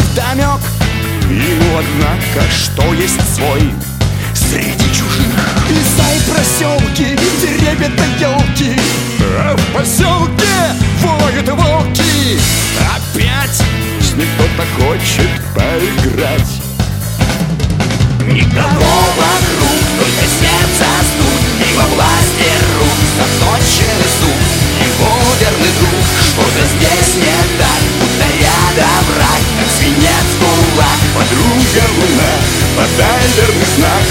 вдомек ему, однако, что есть свой среди чужих. Леса и проселки, деревья да елки, а в поселке воют волки. Опять с ним кто-то хочет поиграть. Никого вокруг, только сердце стук, и во власти рук заточенный сук. Его верный друг, что-то здесь не так, будто рядом враг, как свинец кулак. Подруга луна, подай верный знак.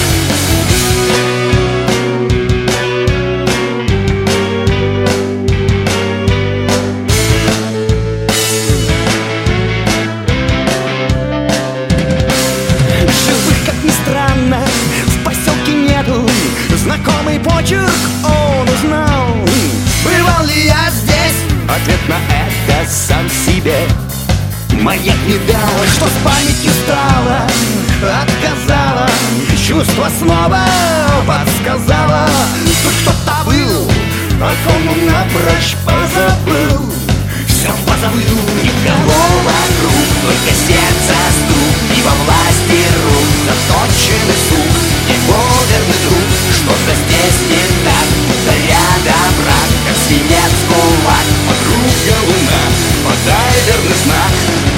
Живых, как ни странно, в поселке нету. Знакомый почерк он узнал. Бывал ли я здесь? Ответ на это сам себе маяк не дал. Что с памятью стало, отказала, чувство снова подсказала. Тут кто-то был, о ком он напрочь позабыл. Все позабыл. Никого вокруг, только сердце стук, и во власти рук заточенный сук. Его верный друг, что-то здесь не так, будто рядом враг, как свинец кулак. Подруга луна, подай верный знак.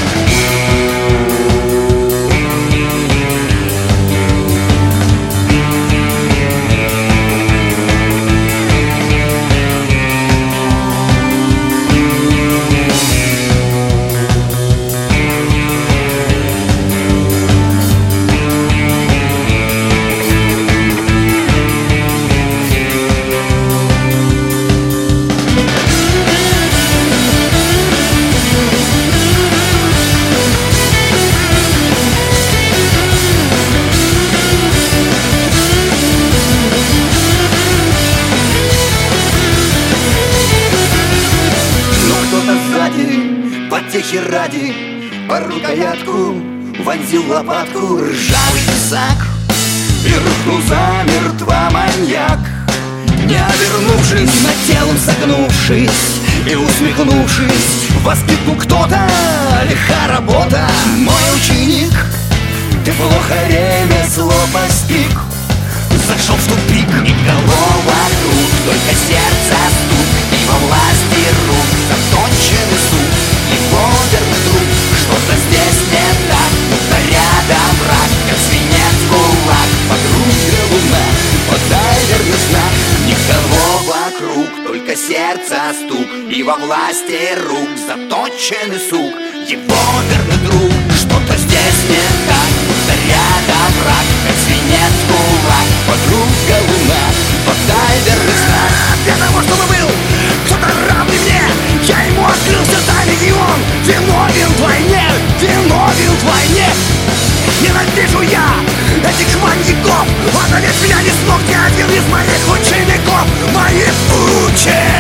Потехи ради по рукоятку вонзил лопатку ржавый тесак и рухнул замертво маньяк. Не обернувшись, над телом согнувшись и усмехнувшись, воскликнул кто-то: лиха работа, мой ученик, ты плохо ремесло постиг. Зашел в тупик. Никого вокруг, только сердце стук, и во власти рук заточенный сук. Его верный друг, что-то здесь не так, будто рядом враг, как свинец кулак. Подруга луна, подай верный знак. Никого вокруг, только сердце стук, и во власти рук заточенный сук. Его верный друг, что-то здесь не так, будто рядом враг, как свинец кулак. Подруга луна, подай верный знак. Для того, чтобы был кто-то равный мне, я ему открылся тайный, и он виновен вдвойне, виновен вдвойне. Ненавижу я этих маньяков, отравить меня не смог ни один из моих учеников, моих учеников.